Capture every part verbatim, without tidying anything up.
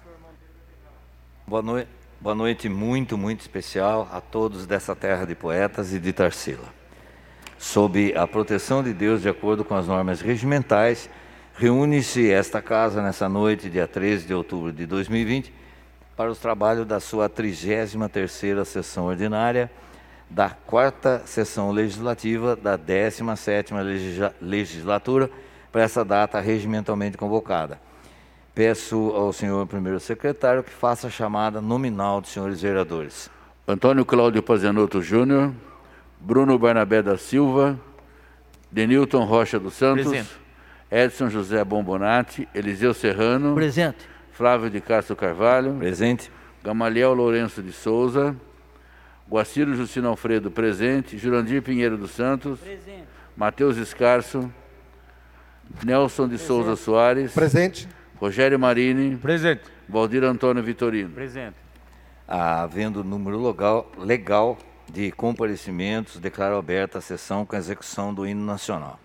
Boa noite, boa noite muito, muito especial a todos dessa terra de poetas e de Tarsila. Sob a proteção de Deus, de acordo com as normas regimentais, reúne-se esta casa nessa noite, dia treze de outubro de dois mil e vinte, para os trabalhos da sua trigésima terceira sessão ordinária, da quarta sessão legislativa da décima sétima legisla- legislatura, para essa data regimentalmente convocada. Peço ao senhor primeiro secretário que faça a chamada nominal dos senhores vereadores. Antônio Cláudio Pazianotto Júnior, Bruno Barnabé da Silva, Denilton Rocha dos Santos, Presente. Edson José Bombonati, Eliseu Serrano, Presente. Flávio de Castro Carvalho, Presente. Gamaliel Lourenço de Souza, Guaciro Justino Alfredo, presente, Jurandir Pinheiro dos Santos, Presente. Matheus Escarço, Nelson de Souza Soares, Presente. Rogério Marini, Presente. Valdir Antônio Vitorino. Presente. Havendo número legal, legal de comparecimentos, declaro aberta a sessão com a execução do hino nacional.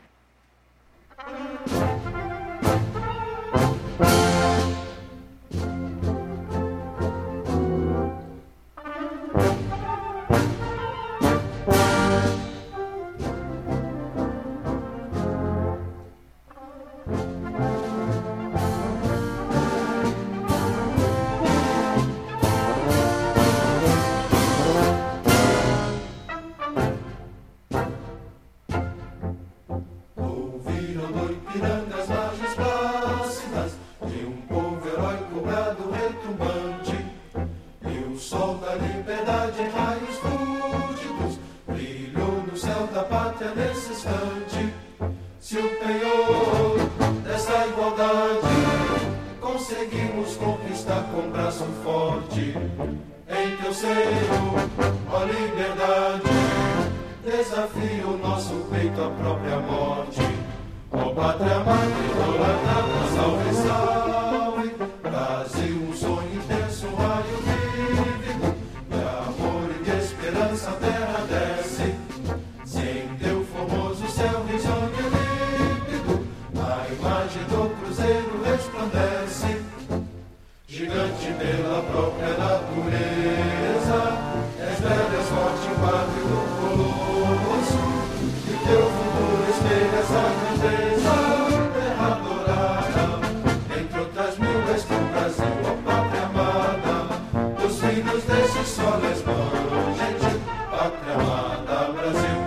Ouviram do Ipiranga as margens plácidas de um povo heróico brado retumbante, e o sol da liberdade em raios fúlgidos brilhou no céu da pátria nesse instante. Se o penhor dessa igualdade conseguimos conquistar com braço forte, em teu seio, ó liberdade, desafia o nosso peito à própria morte. Ó pátria mãe, idolatrada, salve, salve, Brasil, um sonho intenso, um raio vívido, de amor e de esperança a terra desce, se em teu formoso céu risonho e límpido, a imagem do cruzeiro resplandece, gigante pela própria natureza, és velho, és forte, padre do colosso, e teu futuro espelha essa grandeza, terra adorada, entre outras mil és tu, Brasil, ó pátria amada, os filhos desse sol és mãe, gente, pátria amada, Brasil.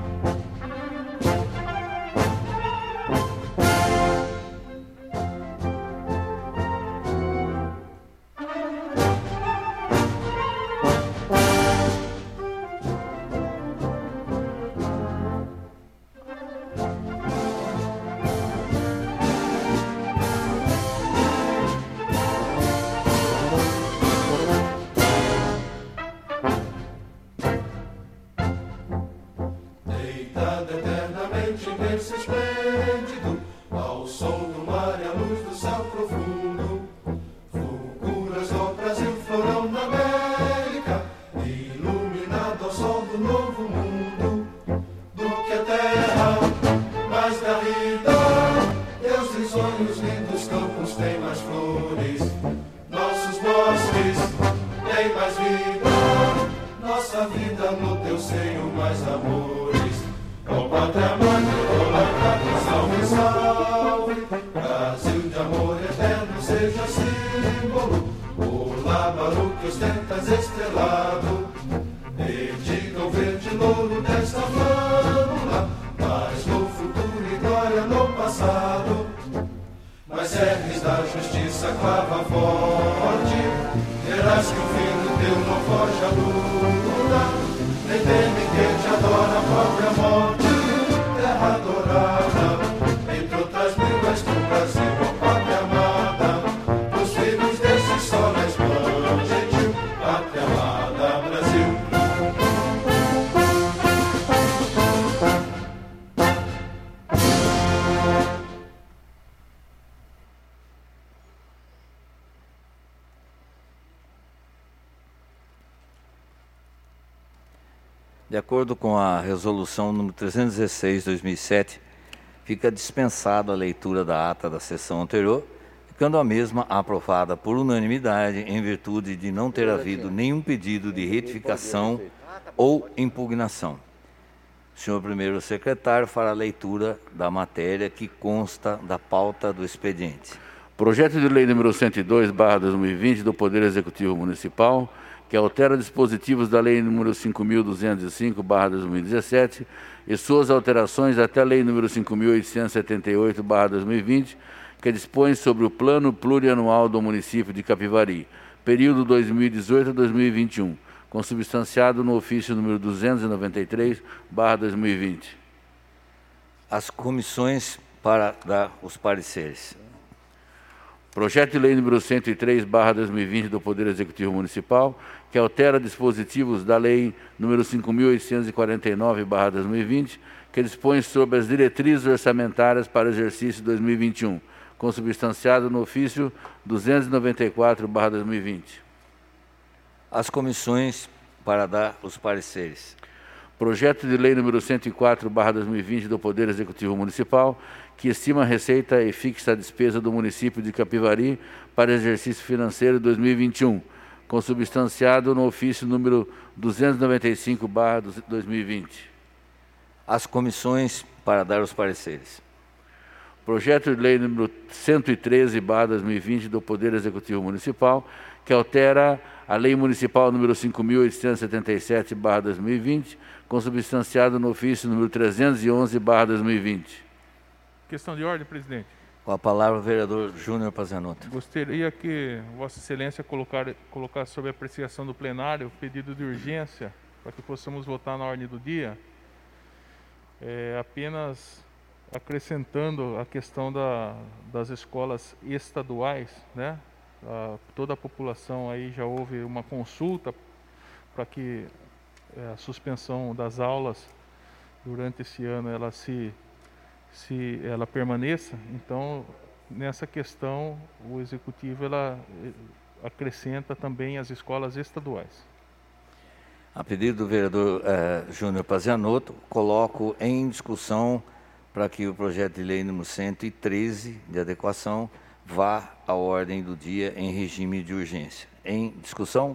Deitada eternamente nesse esplêndido, ao sol do mar e à luz do céu profundo, fulguras do Brasil, florão da América, iluminado ao sol do novo mundo, do que a terra mais garrida, teus risonhos lindos campos têm mais flores, nossos bosques têm mais vida, nossa vida no teu seio mais amores. Ó pátria mãe, idolatrada, salve, salve, Brasil de amor eterno seja símbolo, o lábaro que ostentas estrelado, e diga o verde louro desta flâmula, mas no futuro e glória no passado, mas serves da justiça clava forte, verás que o filho teu não foge à luta, nem teme quem te adora a própria morte, terra adorada, entre outras mil és tu, Brasil, ó pátria amada, os filhos desse sol és mãe, gentil, pátria amada, Brasil. De acordo com a resolução número trezentos e dezesseis de dois mil e sete, fica dispensada a leitura da ata da sessão anterior, ficando a mesma aprovada por unanimidade em virtude de não ter havido nenhum pedido de retificação ou impugnação. O senhor primeiro secretário fará a leitura da matéria que consta da pauta do expediente. Projeto de lei número cento e dois, barra dois mil e vinte, do Poder Executivo Municipal, que altera dispositivos da lei número cinco mil duzentos e cinco, barra dois mil e dezessete, e suas alterações até a lei número cinco mil oitocentos e setenta e oito, barra dois mil e vinte, que dispõe sobre o Plano Plurianual do município de Capivari, período dois mil e dezoito a dois mil e vinte e um, consubstanciado no ofício número duzentos e noventa e três, barra dois mil e vinte. As comissões para dar os pareceres. Projeto de lei número cento e três, barra dois mil e vinte, do Poder Executivo Municipal, que altera dispositivos da lei número cinco mil oitocentos e quarenta e nove, barra dois mil e vinte, que dispõe sobre as diretrizes orçamentárias para o exercício dois mil e vinte e um, consubstanciado no ofício duzentos e noventa e quatro, barra dois mil e vinte. As comissões para dar os pareceres. Projeto de lei número cento e quatro, barra dois mil e vinte, do Poder Executivo Municipal, que estima a receita e fixa a despesa do município de Capivari para exercício financeiro dois mil e vinte e um, consubstanciado no ofício número duzentos e noventa e cinco, barra dois mil e vinte. As comissões para dar os pareceres. Projeto de lei número cento e treze, barra dois mil e vinte, do Poder Executivo Municipal, que altera a lei municipal número cinco mil oitocentos e setenta e sete, barra dois mil e vinte, consubstanciado no ofício número trezentos e onze, barra dois mil e vinte. Questão de ordem, presidente. Com a palavra o vereador Júnior Pazanotto. Gostaria que Vossa Excelência colocar, colocar sob apreciação do plenário o pedido de urgência para que possamos votar na ordem do dia, é, apenas acrescentando a questão da, das escolas estaduais, né? A, toda a população aí já houve uma consulta para que é, a suspensão das aulas durante esse ano ela se se ela permaneça. Então, nessa questão, o executivo ela acrescenta também as escolas estaduais. A pedido do vereador eh, Júnior Pazanotto, coloco em discussão para que o projeto de lei número cento e treze de adequação vá à ordem do dia em regime de urgência. Em discussão?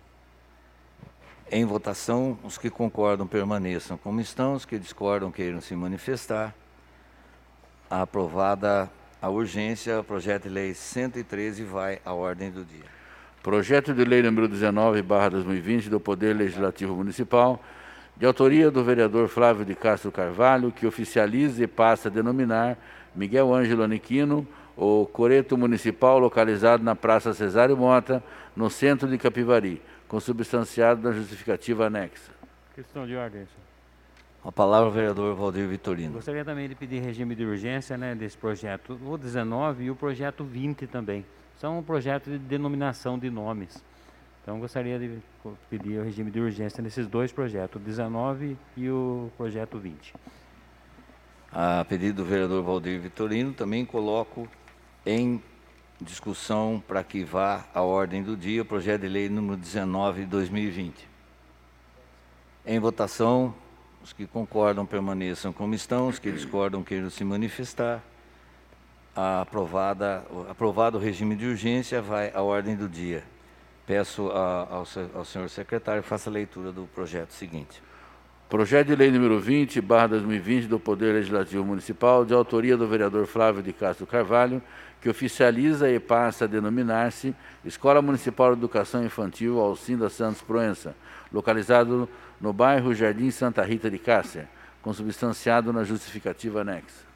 Em votação, os que concordam permaneçam como estão, os que discordam queiram se manifestar. Aprovada a urgência, o projeto de lei cento e treze vai à ordem do dia. Projeto de lei número dezenove, barra dois mil e vinte, do Poder Legislativo Municipal, de autoria do vereador Flávio de Castro Carvalho, que oficializa e passa a denominar Miguel Ângelo Aniquino, o coreto municipal localizado na Praça Cesário Mota, no centro de Capivari, consubstanciado na justificativa anexa. Questão de ordem, senhor. A palavra ao vereador Valdir Vitorino. Gostaria também de pedir regime de urgência, né, desse projeto, o dezenove e o projeto vinte também. São um projeto de denominação de nomes. Então, gostaria de pedir o regime de urgência nesses dois projetos, o dezenove e o projeto vinte. A pedido do vereador Valdir Vitorino, também coloco em discussão para que vá à ordem do dia o projeto de lei número dezenove de dois mil e vinte. Em votação, os que concordam permaneçam como estão, os que discordam queiram se manifestar. A aprovada, aprovado o regime de urgência vai à ordem do dia. Peço a, ao, ao senhor secretário que faça a leitura do projeto seguinte. Projeto de lei número vinte, barra dois mil e vinte, do Poder Legislativo Municipal, de autoria do vereador Flávio de Castro Carvalho, que oficializa e passa a denominar-se Escola Municipal de Educação Infantil Alcinda Santos Proença, localizado no bairro Jardim Santa Rita de Cássia, consubstanciado na justificativa anexa.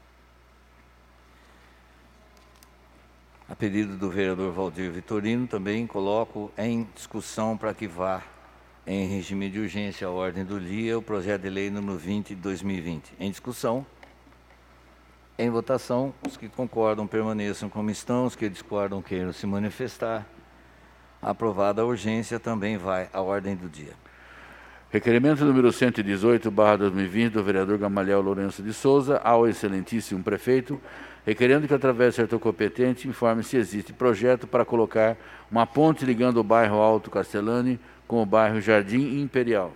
A pedido do vereador Valdir Vitorino, também coloco em discussão para que vá em regime de urgência à ordem do dia o projeto de lei número vinte de dois mil e vinte. Em discussão, em votação, os que concordam permaneçam como estão, os que discordam queiram se manifestar. Aprovada a urgência, também vai à ordem do dia. Requerimento número cento e dezoito, barra dois mil e vinte, do vereador Gamaliel Lourenço de Souza, ao excelentíssimo prefeito, requerendo que, através do setor competente, informe se existe projeto para colocar uma ponte ligando o bairro Alto Castellani com o bairro Jardim Imperial.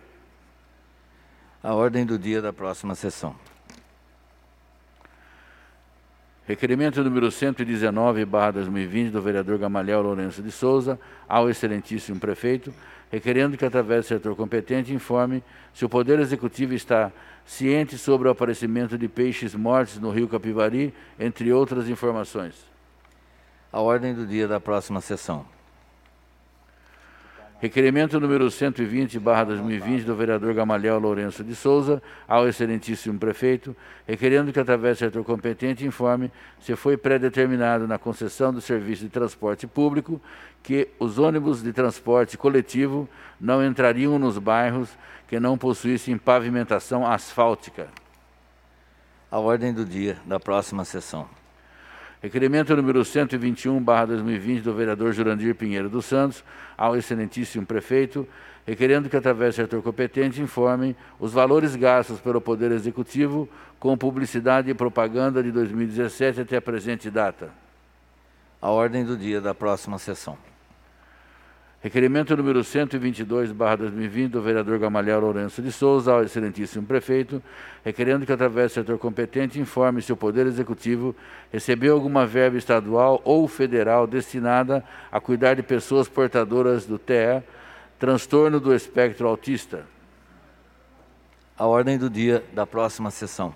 A ordem do dia da próxima sessão. Requerimento número cento e dezenove, barra dois mil e vinte, do vereador Gamaliel Lourenço de Souza, ao excelentíssimo prefeito, requerendo que, através do setor competente, informe se o Poder Executivo está ciente sobre o aparecimento de peixes mortos no rio Capivari, entre outras informações. A ordem do dia da próxima sessão. Requerimento número cento e vinte, barra dois mil e vinte, do vereador Gamaliel Lourenço de Souza, ao excelentíssimo prefeito, requerendo que, através do setor competente, informe se foi pré-determinado na concessão do serviço de transporte público que os ônibus de transporte coletivo não entrariam nos bairros que não possuíssem pavimentação asfáltica. A ordem do dia da próxima sessão. Requerimento número cento e vinte e um, barra dois mil e vinte, do vereador Jurandir Pinheiro dos Santos, ao excelentíssimo prefeito, requerendo que, através do setor competente, informem os valores gastos pelo Poder Executivo com publicidade e propaganda de dois mil e dezessete até a presente data. A ordem do dia da próxima sessão. Requerimento número cento e vinte e dois, barra dois mil e vinte, do vereador Gamaliel Lourenço de Souza, ao excelentíssimo prefeito, requerendo que, através do setor competente, informe se o Poder Executivo recebeu alguma verba estadual ou federal destinada a cuidar de pessoas portadoras do T E A, transtorno do espectro autista. A ordem do dia da próxima sessão.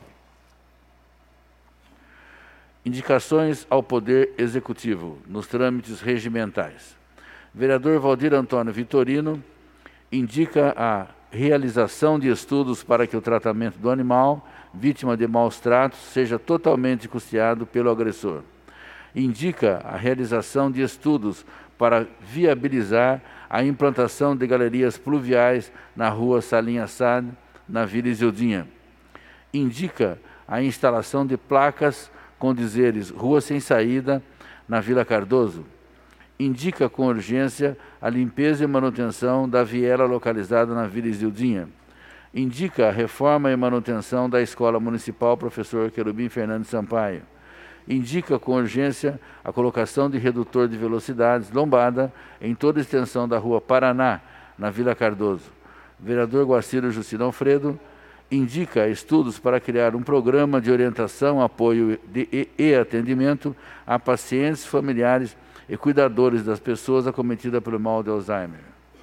Indicações ao Poder Executivo nos trâmites regimentais. Vereador Valdir Antônio Vitorino indica a realização de estudos para que o tratamento do animal, vítima de maus tratos, seja totalmente custeado pelo agressor. Indica a realização de estudos para viabilizar a implantação de galerias pluviais na rua Salim Assad, na Vila Isildinha. Indica a instalação de placas com dizeres Rua Sem Saída, na Vila Cardoso. Indica com urgência a limpeza e manutenção da viela localizada na Vila Isildinha. Indica a reforma e manutenção da Escola Municipal Professor Querubim Fernandes Sampaio. Indica com urgência a colocação de redutor de velocidades lombada em toda a extensão da Rua Paraná, na Vila Cardoso. Vereador Guaciro Justino Alfredo indica estudos para criar um programa de orientação, apoio de, e, e atendimento a pacientes, familiares e cuidadores das pessoas acometidas pelo mal de Alzheimer.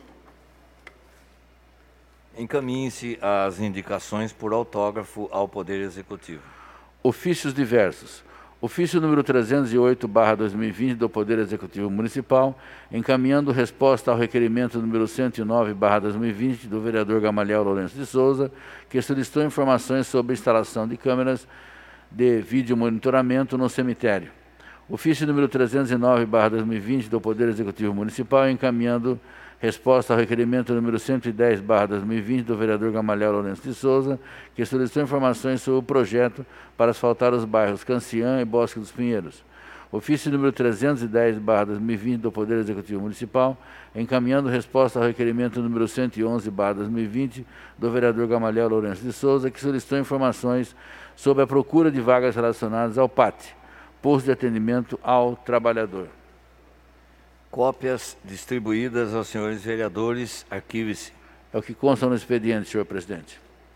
Encaminhe-se as indicações por autógrafo ao Poder Executivo. Ofícios diversos. Ofício número trezentos e oito, barra dois mil e vinte, do Poder Executivo Municipal, encaminhando resposta ao requerimento número cento e nove, barra dois mil e vinte, do vereador Gamaliel Lourenço de Souza, que solicitou informações sobre a instalação de câmeras de vídeo monitoramento no cemitério. Ofício número trezentos e nove, barra dois mil e vinte, do Poder Executivo Municipal, encaminhando resposta ao requerimento número cento e dez, barra dois mil e vinte, do vereador Gamaliel Lourenço de Souza, que solicitou informações sobre o projeto para asfaltar os bairros Canciã e Bosque dos Pinheiros. Ofício número trezentos e dez, barra dois mil e vinte, do Poder Executivo Municipal, encaminhando resposta ao requerimento número cento e onze, barra dois mil e vinte, do vereador Gamaliel Lourenço de Souza, que solicitou informações sobre a procura de vagas relacionadas ao P A T, Posto de Atendimento ao Trabalhador. Cópias distribuídas aos senhores vereadores, arquive-se. É o que consta no expediente, senhor presidente.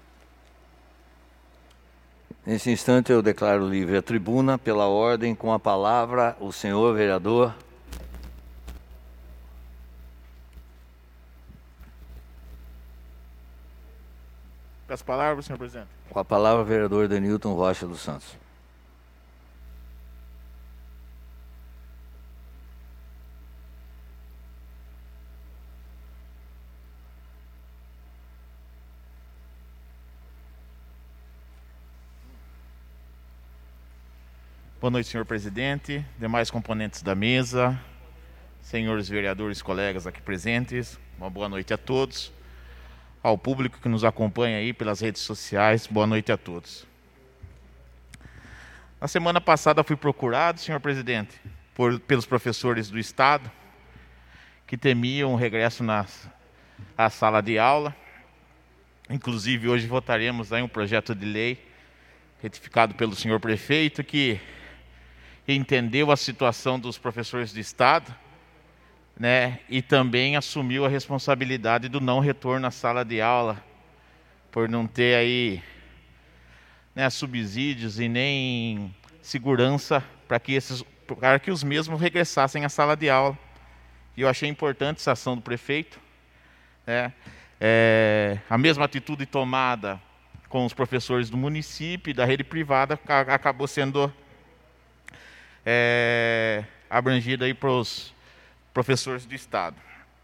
Nesse instante eu declaro livre a tribuna, pela ordem, com a palavra, o senhor vereador. Com as palavras, senhor presidente. Com a palavra, o vereador Denilton Rocha dos Santos. Boa noite, senhor presidente, demais componentes da mesa, senhores vereadores, colegas aqui presentes, uma boa noite a todos. Ao público que nos acompanha aí pelas redes sociais, boa noite a todos. Na semana passada fui procurado, senhor presidente, por, pelos professores do Estado, que temiam o regresso na à sala de aula. Inclusive, hoje votaremos aí um projeto de lei retificado pelo senhor prefeito, que entendeu a situação dos professores do Estado, né, e também assumiu a responsabilidade do não retorno à sala de aula, por não ter aí, né, subsídios e nem segurança para que, esses, para que os mesmos regressassem à sala de aula. E eu achei importante essa ação do prefeito. Né? É, a mesma atitude tomada com os professores do município e da rede privada acabou sendo é, abrangida aí para os professores do Estado.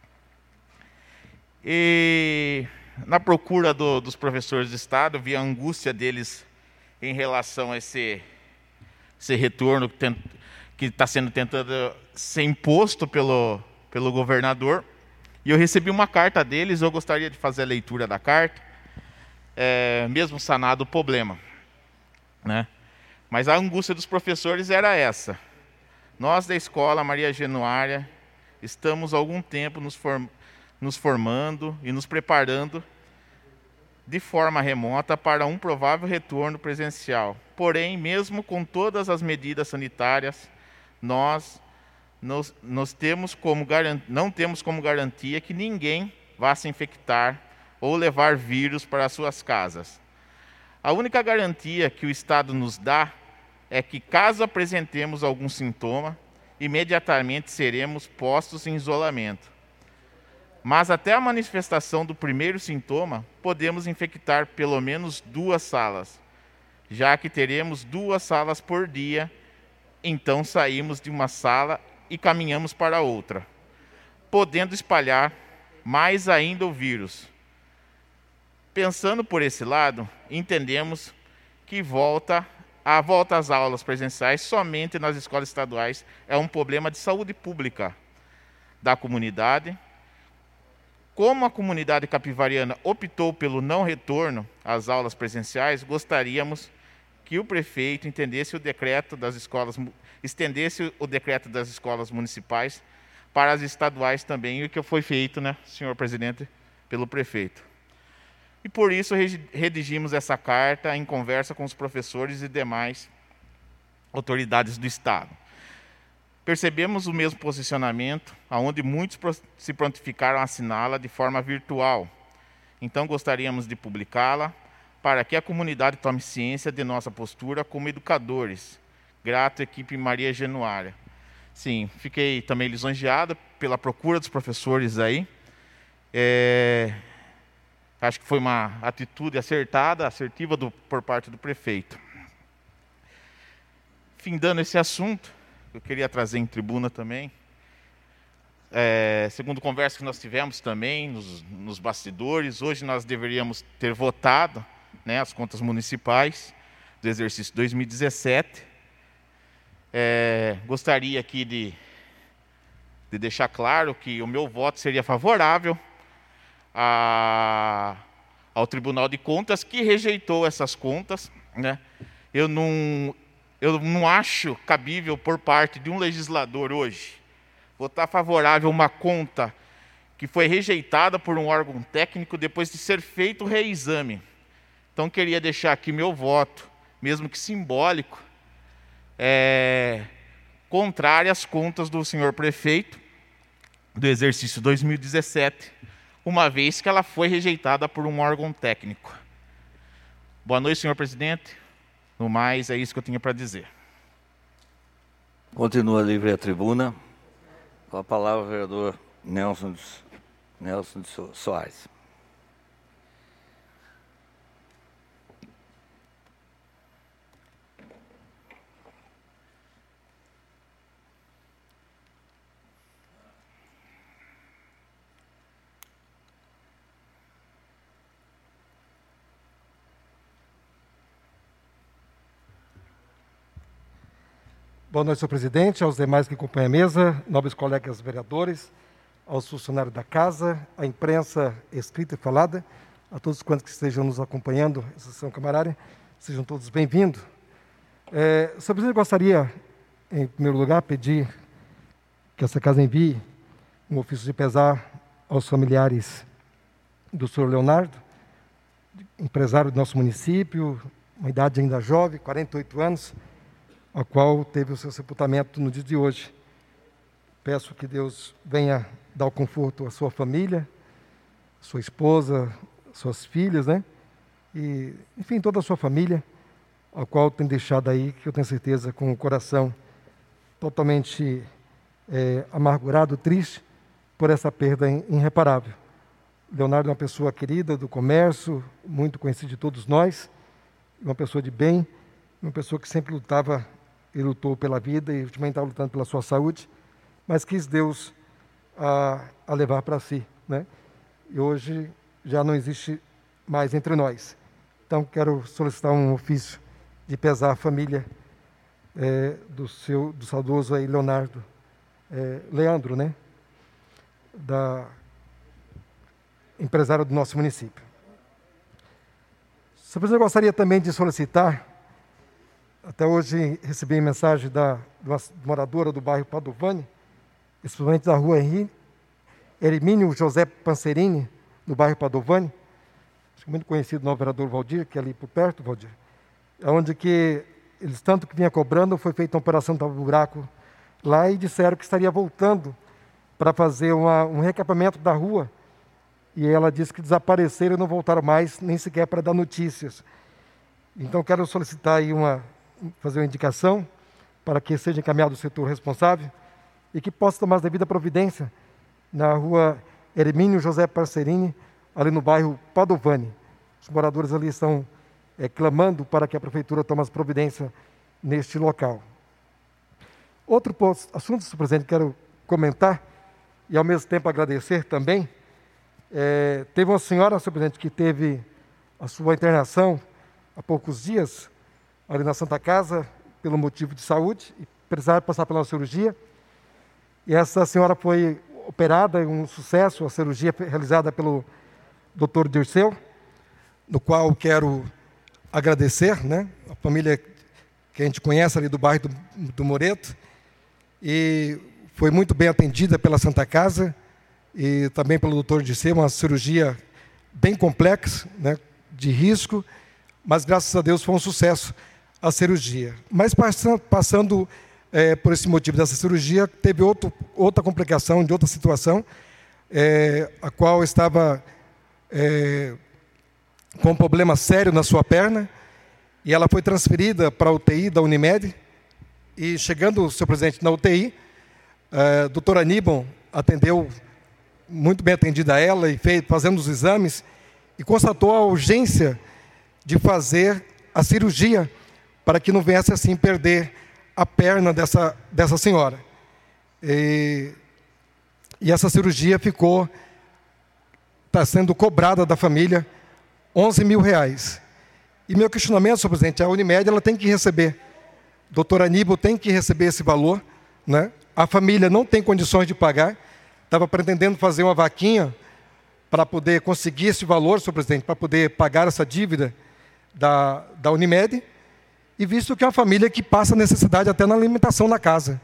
E na procura do, dos professores do Estado, eu vi a angústia deles em relação a esse, esse retorno que está sendo tentado ser imposto pelo, pelo governador. E eu recebi uma carta deles, eu gostaria de fazer a leitura da carta, é, mesmo sanado o problema. Né? Mas a angústia dos professores era essa. Nós da escola Maria Genuária estamos há algum tempo nos, form nos formando e nos preparando de forma remota para um provável retorno presencial. Porém, mesmo com todas as medidas sanitárias, nós Nos, nós temos como não temos como garantia que ninguém vá se infectar ou levar vírus para as suas casas. A única garantia que o Estado nos dá é que, caso apresentemos algum sintoma, imediatamente seremos postos em isolamento. Mas até a manifestação do primeiro sintoma, podemos infectar pelo menos duas salas, já que teremos duas salas por dia, então saímos de uma sala e caminhamos para outra, podendo espalhar mais ainda o vírus. Pensando por esse lado, entendemos que volta, a volta às aulas presenciais somente nas escolas estaduais é um problema de saúde pública da comunidade. Como a comunidade capivariana optou pelo não retorno às aulas presenciais, gostaríamos que o prefeito entendesse o decreto das escolas, estendesse o decreto das escolas municipais para as estaduais também, o que foi feito, né, senhor presidente, pelo prefeito. E por isso redigimos essa carta em conversa com os professores e demais autoridades do Estado. Percebemos o mesmo posicionamento, onde muitos se prontificaram a assiná-la de forma virtual. Então gostaríamos de publicá-la, para que a comunidade tome ciência de nossa postura como educadores. Grato, equipe Maria Genuária. Sim, fiquei também lisonjeado pela procura dos professores aí. É, acho que foi uma atitude acertada, assertiva do, por parte do prefeito. Findando esse assunto, eu queria trazer em tribuna também, é, segundo conversa que nós tivemos também nos, nos bastidores, hoje nós deveríamos ter votado, né, as contas municipais do exercício dois mil e dezessete. É, gostaria aqui de, de deixar claro que o meu voto seria favorável a, ao Tribunal de Contas, que rejeitou essas contas. Né? Eu, não, eu não acho cabível por parte de um legislador hoje votar favorável a uma conta que foi rejeitada por um órgão técnico depois de ser feito o reexame. Então, queria deixar aqui meu voto, mesmo que simbólico, é, contrário às contas do senhor prefeito do exercício dois mil e dezessete, uma vez que ela foi rejeitada por um órgão técnico. Boa noite, senhor presidente. No mais, é isso que eu tinha para dizer. Continua livre a tribuna. Com a palavra o vereador Nelson de, Nelson de Soares. Boa noite, senhor presidente, aos demais que acompanham a mesa, nobres colegas vereadores, aos funcionários da casa, à imprensa escrita e falada, a todos quantos que estejam nos acompanhando, essa sessão camarária, sejam todos bem-vindos. É, senhor presidente, eu gostaria, em primeiro lugar, pedir que essa casa envie um ofício de pesar aos familiares do senhor Leonardo, empresário do nosso município, uma idade ainda jovem, quarenta e oito anos, a qual teve o seu sepultamento no dia de hoje. Peço que Deus venha dar o conforto à sua família, sua esposa, suas filhas, né? E, enfim, toda a sua família, ao qual tem deixado aí, que eu tenho certeza, com o coração totalmente é, amargurado, triste, por essa perda irreparável. Leonardo é uma pessoa querida do comércio, muito conhecido de todos nós, uma pessoa de bem, uma pessoa que sempre lutava e lutou pela vida e ultimamente estava lutando pela sua saúde, mas quis Deus a, a levar para si, né? E hoje já não existe mais entre nós. Então quero solicitar um ofício de pesar a família é, do seu do saudoso aí Leonardo, é, Leandro, né? Da empresário do nosso município. Senhor presidente, eu gostaria também de solicitar, até hoje recebi mensagem da, de uma moradora do bairro Padovani, especialmente da rua Hermínio José Pancerini, no bairro Padovani, acho que muito conhecido no vereador Valdir, que é ali por perto, Valdir, onde que eles tanto que vinha cobrando, foi feita uma operação de buraco lá e disseram que estaria voltando para fazer uma, um recapeamento da rua, e ela disse que desapareceram e não voltaram mais, nem sequer para dar notícias. Então quero solicitar aí uma, fazer uma indicação para que seja encaminhado o setor responsável e que possa tomar as devidas providências na rua Hermínio José Pancerini, ali no bairro Padovani. Os moradores ali estão é, clamando para que a prefeitura tome as providências neste local. Outro assunto, senhor presidente, quero comentar e ao mesmo tempo agradecer também. É, teve uma senhora, senhor presidente, que teve a sua internação há poucos dias, ali na Santa Casa, pelo motivo de saúde, e precisava passar pela cirurgia. E essa senhora foi operada, um sucesso, a cirurgia realizada pelo doutor Dirceu, no qual quero agradecer, né, a família que a gente conhece ali do bairro do, do Moreto, e foi muito bem atendida pela Santa Casa, e também pelo doutor Dirceu, uma cirurgia bem complexa, né, de risco, mas graças a Deus foi um sucesso a cirurgia. Mas passando, passando é, por esse motivo dessa cirurgia, teve outro, outra complicação, de outra situação, é, a qual estava é, com um problema sério na sua perna, e ela foi transferida para a U T I da Unimed, e chegando, senhor presidente, na U T I, é, doutor Aníbal atendeu muito bem atendida a ela e fez, fazendo os exames, e constatou a urgência de fazer a cirurgia para que não viesse assim perder a perna dessa, dessa senhora. E, e essa cirurgia ficou, está sendo cobrada da família onze mil reais. E meu questionamento, senhor presidente, a Unimed ela tem que receber, doutor Aníbal tem que receber esse valor, né? A família não tem condições de pagar. Estava pretendendo fazer uma vaquinha para poder conseguir esse valor, senhor presidente, para poder pagar essa dívida da, da Unimed, e visto que é uma família que passa necessidade até na alimentação na casa.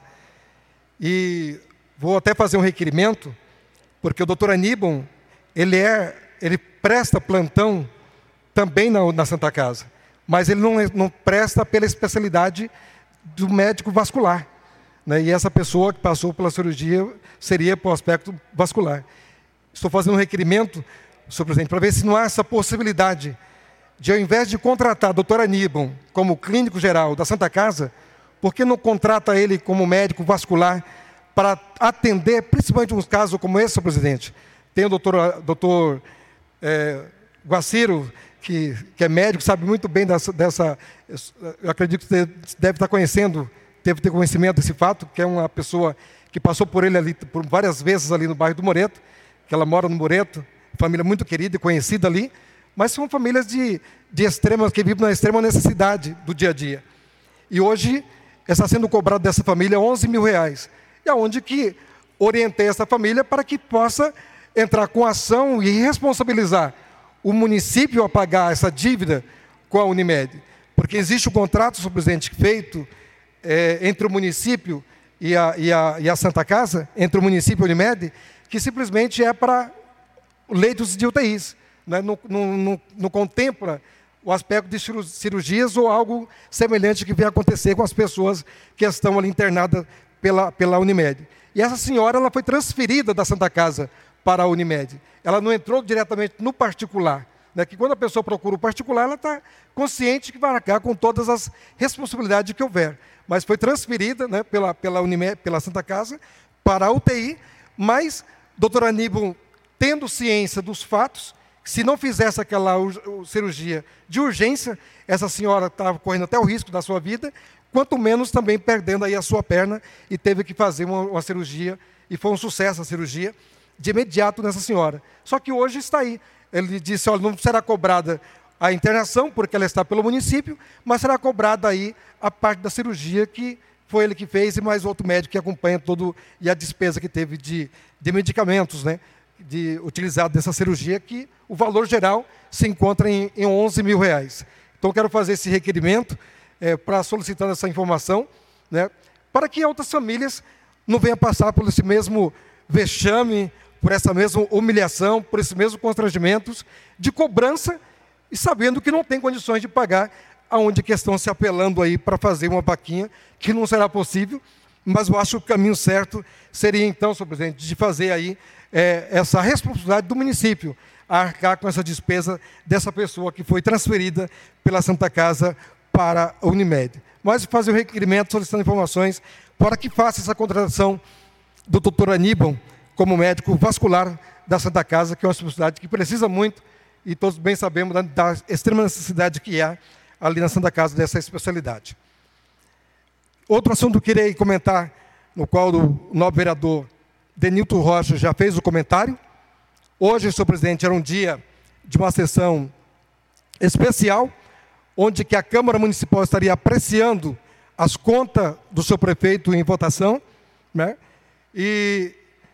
E vou até fazer um requerimento, porque o doutor Aníbal, ele, é, ele presta plantão também na, na Santa Casa, mas ele não, não presta pela especialidade do médico vascular. Né? E essa pessoa que passou pela cirurgia seria para o aspecto vascular. Estou fazendo um requerimento, senhor presidente, para ver se não há essa possibilidade de, ao invés de contratar o doutor Aníbal como clínico geral da Santa Casa, por que não contrata ele como médico vascular para atender, principalmente uns casos como esse, senhor presidente? Tem o doutor, doutor é, Guaciro, que, que é médico, sabe muito bem dessa, dessa... Eu acredito que você deve estar conhecendo, deve ter conhecimento desse fato, que é uma pessoa que passou por ele ali, por várias vezes ali no bairro do Moreto, que ela mora no Moreto, família muito querida e conhecida ali, mas são famílias de, de extremas, que vivem na extrema necessidade do dia a dia. E hoje está sendo cobrado dessa família onze mil reais. E aonde que orientei essa família para que possa entrar com ação e responsabilizar o município a pagar essa dívida com a Unimed. Porque existe o contrato, senhor presidente, feito é, entre o município e a, e, a, e a Santa Casa, entre o município e a Unimed, que simplesmente é para leitos de U T Is. Né? Não, não, não, não contempla o aspecto de cirurgias ou algo semelhante que vem acontecer com as pessoas que estão ali internadas pela, pela Unimed. E essa senhora ela foi transferida da Santa Casa para a Unimed. Ela não entrou diretamente no particular, né, que quando a pessoa procura o particular, ela está consciente que vai arcar com todas as responsabilidades que houver. Mas foi transferida, né, pela, pela, Unimed, pela Santa Casa para a U T I, mas doutor Aníbal, tendo ciência dos fatos, se não fizesse aquela cirurgia de urgência, essa senhora estava correndo até o risco da sua vida, quanto menos também perdendo aí a sua perna, e teve que fazer uma, uma cirurgia, e foi um sucesso a cirurgia, de imediato nessa senhora. Só que hoje está aí. Ele disse, olha, não será cobrada a internação, porque ela está pelo município, mas será cobrada aí a parte da cirurgia, que foi ele que fez, e mais outro médico que acompanha todo, e a despesa que teve de, de medicamentos, né, de, utilizado nessa cirurgia, que o valor geral se encontra em, em onze mil reais. Então, quero fazer esse requerimento, é, para solicitar essa informação, né, para que outras famílias não venham passar por esse mesmo vexame, por essa mesma humilhação, por esses mesmos constrangimentos de cobrança, e sabendo que não tem condições de pagar, aonde que estão se apelando aí para fazer uma vaquinha, que não será possível, mas eu acho que o caminho certo seria então, senhor presidente, de fazer aí é, essa responsabilidade do município, a arcar com essa despesa dessa pessoa que foi transferida pela Santa Casa para a Unimed. Mas fazer o requerimento solicitando informações para que faça essa contratação do doutor Aníbal como médico vascular da Santa Casa, que é uma especialidade que precisa muito, e todos bem sabemos da, da extrema necessidade que há ali na Santa Casa dessa especialidade. Outro assunto que eu queria comentar, no qual o nobre vereador Denilton Rocha já fez o comentário. Hoje, senhor presidente, era um dia de uma sessão especial, onde que a Câmara Municipal estaria apreciando as contas do seu prefeito em votação, né? E,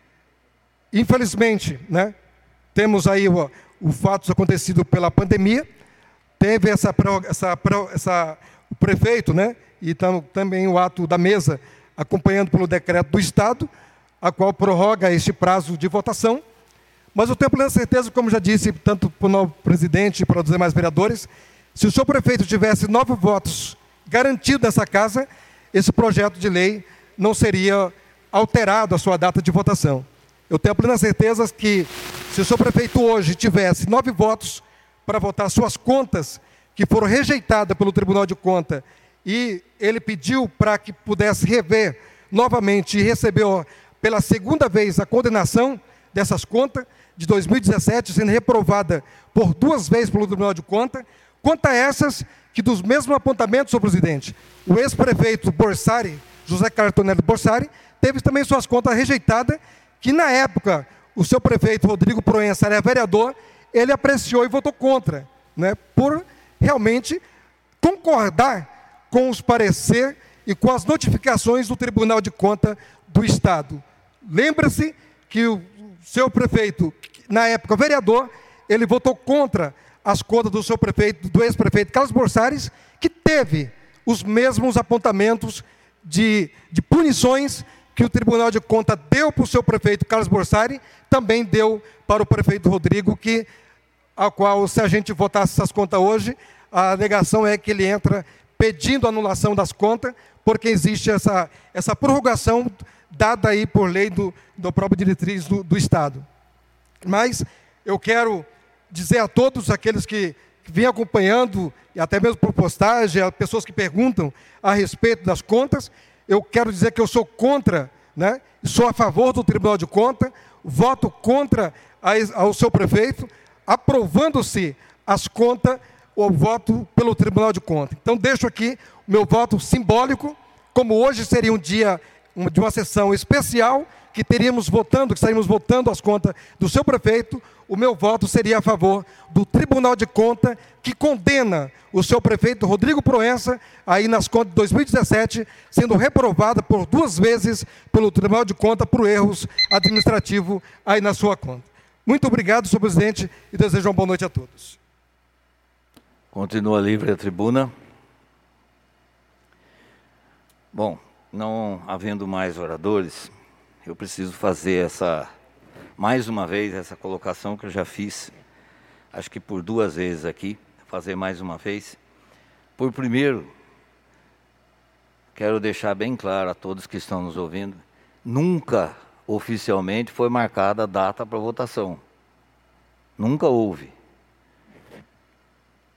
infelizmente, né, temos aí o, o fato acontecido pela pandemia, teve essa, essa, essa o prefeito, né, e tam, também o ato da mesa, acompanhando pelo decreto do Estado, a qual prorroga este prazo de votação. Mas eu tenho plena certeza, como já disse, tanto para o novo presidente e para os demais vereadores, se o senhor prefeito tivesse nove votos garantidos nessa casa, esse projeto de lei não seria alterado a sua data de votação. Eu tenho plena certeza que, se o senhor prefeito hoje tivesse nove votos para votar suas contas, que foram rejeitadas pelo Tribunal de Contas, e ele pediu para que pudesse rever novamente e recebeu pela segunda vez a condenação dessas contas, de dois mil e dezessete, sendo reprovada por duas vezes pelo Tribunal de Contas, quanto a essas que, dos mesmos apontamentos, senhor presidente, o ex-prefeito Borsari, José Cartonello Borsari, teve também suas contas rejeitadas, que na época o seu prefeito Rodrigo Proença era vereador, ele apreciou e votou contra, né, por realmente concordar com os pareceres e com as notificações do Tribunal de Contas do Estado. Lembra-se que o seu prefeito, na época vereador, ele votou contra as contas do seu prefeito, do ex-prefeito Carlos Borsari, que teve os mesmos apontamentos de, de punições que o Tribunal de Contas deu para o seu prefeito Carlos Borsari, também deu para o prefeito Rodrigo, que, a qual, se a gente votasse essas contas hoje, a alegação é que ele entra pedindo anulação das contas, porque existe essa, essa prorrogação dada aí por lei do, do próprio diretriz do, do Estado. Mas eu quero dizer a todos aqueles que, que vêm acompanhando, e até mesmo por postagem, a pessoas que perguntam a respeito das contas, eu quero dizer que eu sou contra, né, sou a favor do Tribunal de Contas, voto contra a, ao seu prefeito, aprovando-se as contas, o voto pelo Tribunal de Contas. Então, deixo aqui o meu voto simbólico, como hoje seria um dia de uma sessão especial, que teríamos votando, que estaríamos votando as contas do seu prefeito, o meu voto seria a favor do Tribunal de Contas, que condena o seu prefeito Rodrigo Proença, aí nas contas de dois mil e dezessete, sendo reprovada por duas vezes pelo Tribunal de Contas por erros administrativos aí na sua conta. Muito obrigado, senhor presidente, e desejo uma boa noite a todos. Continua livre a tribuna. Bom, não havendo mais oradores, eu preciso fazer essa, mais uma vez, essa colocação que eu já fiz, acho que por duas vezes aqui, fazer mais uma vez. Por primeiro, quero deixar bem claro a todos que estão nos ouvindo, nunca oficialmente foi marcada a data para votação. Nunca houve.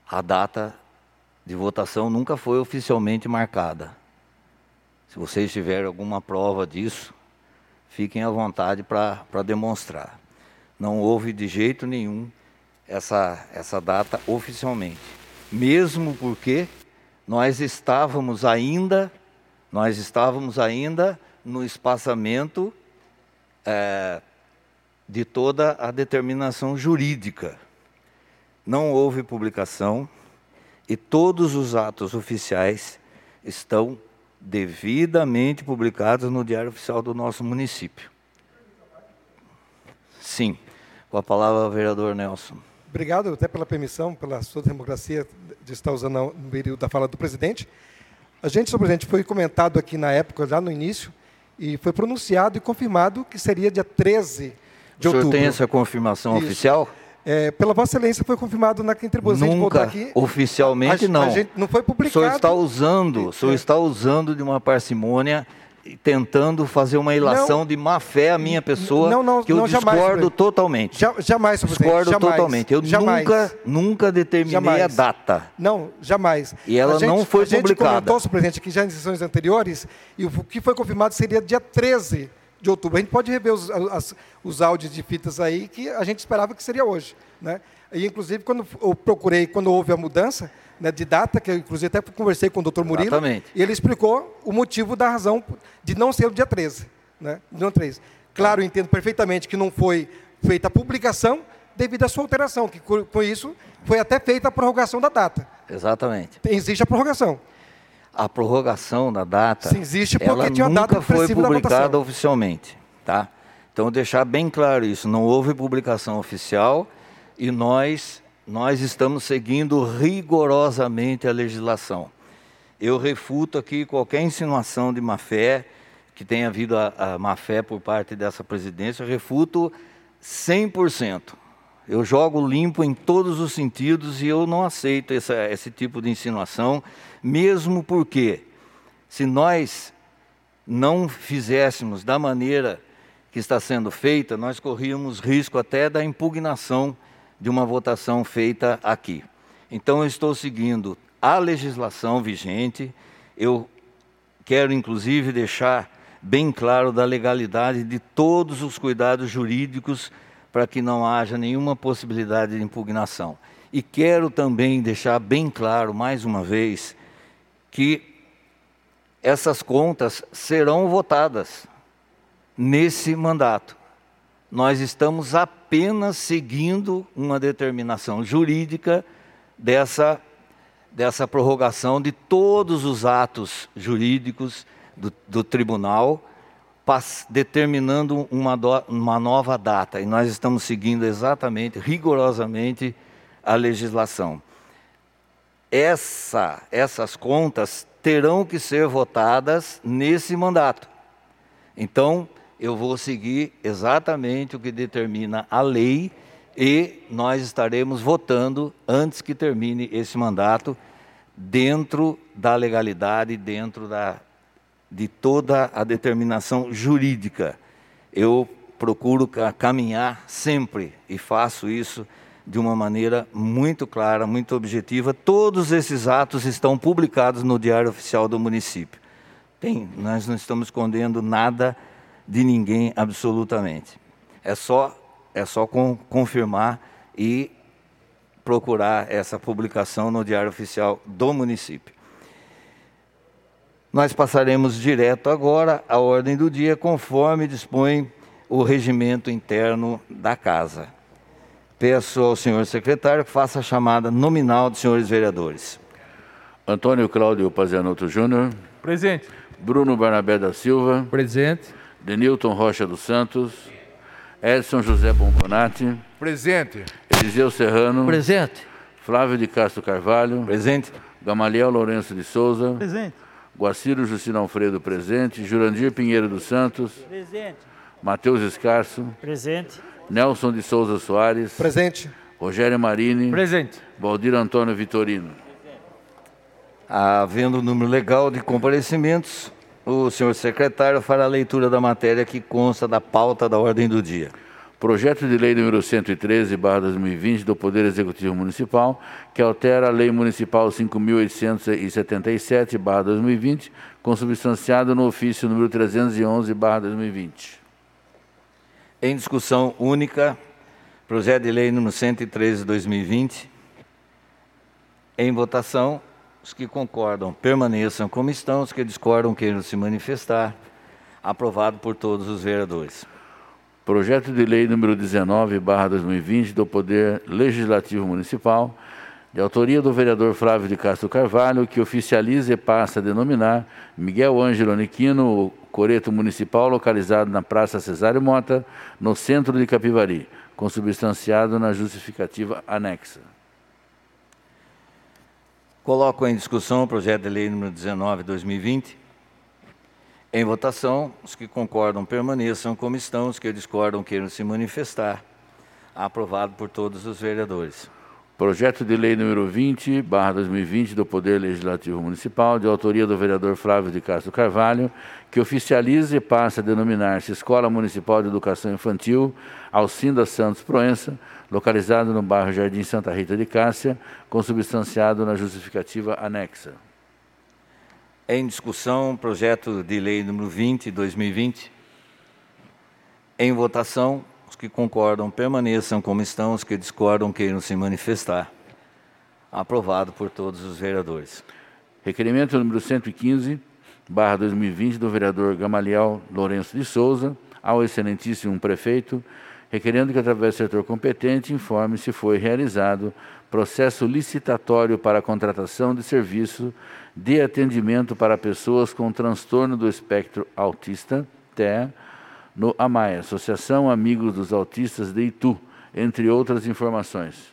a data de votação nunca foi oficialmente marcada. Se vocês tiverem alguma prova disso, fiquem à vontade para demonstrar. Não houve de jeito nenhum essa, essa data oficialmente. Mesmo porque nós estávamos ainda, nós estávamos ainda no espaçamento é, de toda a determinação jurídica. Não houve publicação e todos os atos oficiais estão devidamente publicados no Diário Oficial do nosso município. Sim. Com a palavra, o vereador Nelson. Obrigado até pela permissão, pela sua democracia de estar usando no meio da fala do presidente. A gente, senhor presidente, foi comentado aqui na época, já no início, e foi pronunciado e confirmado que seria dia treze de outubro. O senhor tem essa confirmação Isso. oficial? É, pela Vossa Excelência foi confirmado na tribuna. Nunca, aqui, oficialmente a, a, não. A gente não foi publicado. O senhor está usando, o senhor está usando de uma parcimônia, tentando fazer uma ilação não, de má fé à minha pessoa, não, não, que eu não, discordo jamais, totalmente. Já, jamais, senhor presidente. Discordo jamais, totalmente. Eu jamais, nunca, nunca determinei jamais. a data. Não, jamais. E ela gente, não foi a publicada. A gente comentou, senhor presidente, aqui já em sessões anteriores, e o que foi confirmado seria dia treze de outubro. A gente pode rever os, as, os áudios de fitas aí, que a gente esperava que seria hoje, né? E, inclusive, quando eu procurei, quando houve a mudança, né, de data, que eu, inclusive, até conversei com o doutor Murilo, Exatamente. E ele explicou o motivo da razão de não ser o dia treze. Né? Dia treze. Claro, eu entendo perfeitamente que não foi feita a publicação devido à sua alteração, que com isso foi até feita a prorrogação da data. Exatamente. Existe a prorrogação. A prorrogação da data, Sim, existe porque ela tinha a data nunca foi publicada da oficialmente. Tá? Então, deixar bem claro isso, não houve publicação oficial, e nós, nós estamos seguindo rigorosamente a legislação. Eu refuto aqui qualquer insinuação de má-fé, que tenha havido a, a má-fé por parte dessa presidência, eu refuto cem por cento. Eu jogo limpo em todos os sentidos e eu não aceito essa, esse tipo de insinuação, mesmo porque, se nós não fizéssemos da maneira que está sendo feita, nós corríamos risco até da impugnação de uma votação feita aqui. Então, eu estou seguindo a legislação vigente, eu quero, inclusive, deixar bem claro da legalidade de todos os cuidados jurídicos para que não haja nenhuma possibilidade de impugnação. E quero também deixar bem claro, mais uma vez, que essas contas serão votadas nesse mandato. Nós estamos apenas seguindo uma determinação jurídica dessa, dessa prorrogação de todos os atos jurídicos do, do tribunal, pass, determinando uma, do, uma nova data. E nós estamos seguindo exatamente, rigorosamente, a legislação. Essa, essas contas terão que ser votadas nesse mandato. Então, eu vou seguir exatamente o que determina a lei e nós estaremos votando antes que termine esse mandato, dentro da legalidade, dentro da, de toda a determinação jurídica. Eu procuro caminhar sempre e faço isso de uma maneira muito clara, muito objetiva. Todos esses atos estão publicados no Diário Oficial do município. Tem, nós não estamos escondendo nada de ninguém absolutamente. É só, é só com, confirmar e procurar essa publicação no Diário Oficial do município. Nós passaremos direto agora à ordem do dia, conforme dispõe o regimento interno da casa. Peço ao senhor secretário que faça a chamada nominal dos senhores vereadores. Antônio Cláudio Pazianotto Júnior. Presente. Bruno Barnabé da Silva. Presente. Denilton Rocha dos Santos, Edson José Bombonati. Presente. Eliseu Serrano. Presente. Flávio de Castro Carvalho. Presente. Gamaliel Lourenço de Souza. Presente. Guaciro Justino Alfredo, presente. Jurandir Pinheiro dos Santos. Presente. Matheus Escarço. Presente. Nelson de Souza Soares. Presente. Rogério Marini. Presente. Valdir Antônio Vitorino. Havendo o número legal de comparecimentos, o senhor secretário fará a leitura da matéria que consta da pauta da ordem do dia. Projeto de lei número cento e treze, barra dois mil e vinte, do Poder Executivo Municipal, que altera a Lei Municipal cinco mil oitocentos e setenta e sete, barra dois mil e vinte, consubstanciado no ofício número trezentos e onze, barra dois mil e vinte. Em discussão única, projeto de lei número cento e treze, dois mil e vinte. Em votação, os que concordam permaneçam como estão, os que discordam queiram se manifestar. Aprovado por todos os vereadores. Projeto de lei número dezenove, barra dois mil e vinte, do Poder Legislativo Municipal, de autoria do vereador Flávio de Castro Carvalho, que oficializa e passa a denominar Miguel Ângelo Aniquino, o coreto municipal localizado na Praça Cesário Mota, no centro de Capivari, consubstanciado na justificativa anexa. Coloco em discussão o projeto de lei número dezenove, dois mil e vinte. Em votação, os que concordam permaneçam como estão, os que discordam queiram se manifestar. Aprovado por todos os vereadores. Projeto de lei número vinte, barra dois mil e vinte, do Poder Legislativo Municipal, de autoria do vereador Flávio de Castro Carvalho, que oficializa e passa a denominar-se Escola Municipal de Educação Infantil Alcinda Santos Proença, localizado no bairro Jardim Santa Rita de Cássia, consubstanciado na justificativa anexa. Em discussão, projeto de lei número vinte, dois mil e vinte. Em votação, os que concordam permaneçam como estão, os que discordam queiram se manifestar. Aprovado por todos os vereadores. Requerimento número cento e quinze, barra dois mil e vinte, do vereador Gamaliel Lourenço de Souza, ao excelentíssimo prefeito, requerendo que, através do setor competente, informe se foi realizado processo licitatório para a contratação de serviço de atendimento para pessoas com transtorno do espectro autista, T E A, no AMAE, Associação Amigos dos Autistas de Itu, entre outras informações.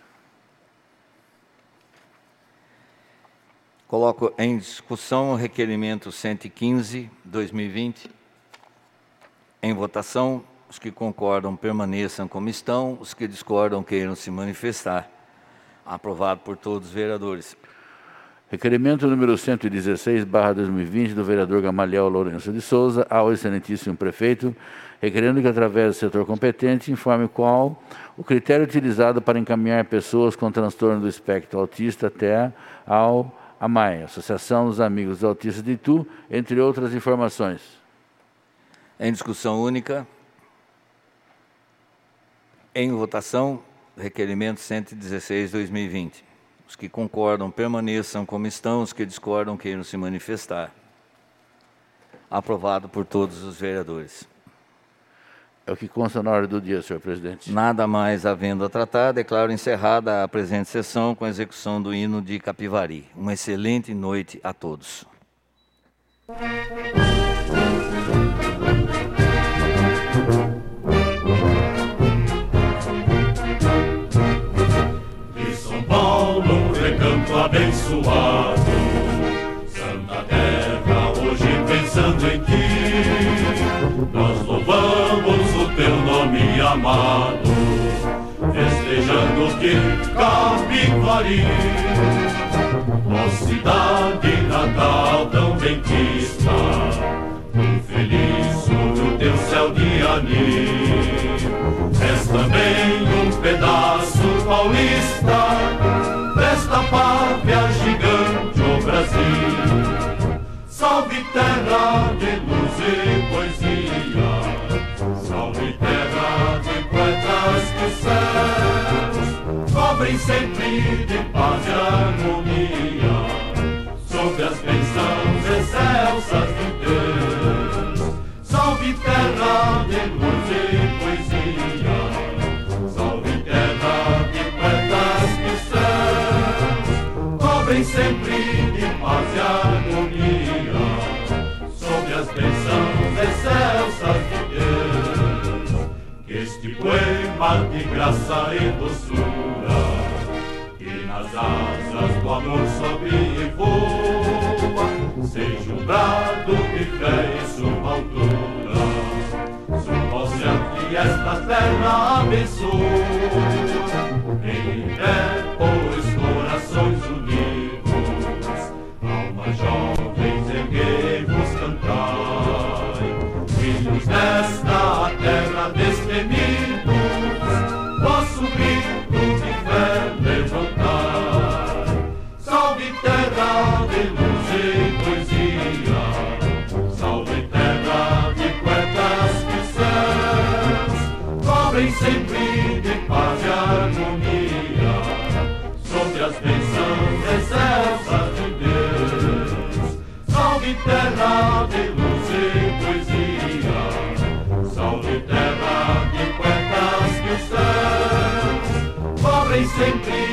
Coloco em discussão o requerimento cento e quinze, dois mil e vinte. Em votação, os que concordam permaneçam como estão, os que discordam queiram se manifestar. Aprovado por todos os vereadores. Requerimento número cento e dezesseis, barra dois mil e vinte, do vereador Gamaliel Lourenço de Souza, ao excelentíssimo prefeito, requerendo que, através do setor competente, informe qual o critério utilizado para encaminhar pessoas com transtorno do espectro autista T E A ao AMAE, Associação dos Amigos dos Autistas de Itu, entre outras informações. Em discussão única. Em votação, requerimento cento e dezesseis, dois mil e vinte. Os que concordam permaneçam como estão, os que discordam queiram se manifestar. Aprovado por todos os vereadores. É o que consta na ordem do dia, senhor presidente. Nada mais havendo a tratar, declaro encerrada a presente sessão com a execução do hino de Capivari. Uma excelente noite a todos. Abençoado, Santa Terra, hoje pensando em ti, nós louvamos o teu nome amado, festejando que Capivari, ó cidade natal tão benquista, tão feliz sobre o teu céu de anil, és também um pedaço paulista, desta pátria gigante, o Brasil. Salve terra de luz e poesia, salve terra de poetas que os céus cobrem sempre de paz e harmonia, sob as bênçãos excelsas de Deus. Salve terra de luz e poesia, salve terra de poetas que os céus cobrem sempre de paz e harmonia, sob as bênçãos excelsas de Deus. Que este poema de graça e doçura, que nas asas do amor sobe e voa, seja um brado de fé e sua altura, suba ao céu que esta terra abençoa. Em pé, pois, corações unidos, almas jovens, erguei-vos, cantai, filhos desta terra destemidos, sempre